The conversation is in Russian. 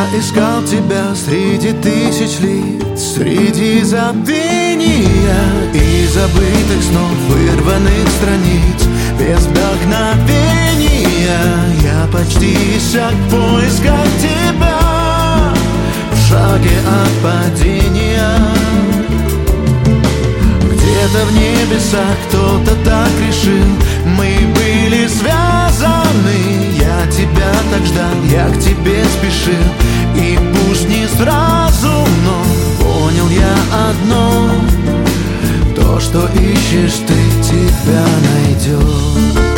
Я искал тебя среди тысяч лиц, среди забвения и забытых снов, вырванных страниц, без вдохновения. Я почти иссяк в поисках тебя, в шаге от падения. Где-то в небесах кто-то так решил, мы были связаны. Я тебя так ждал, я к тебе спешил, и пусть не сразу, но понял я одно: то, что ищешь ты, тебя найдет.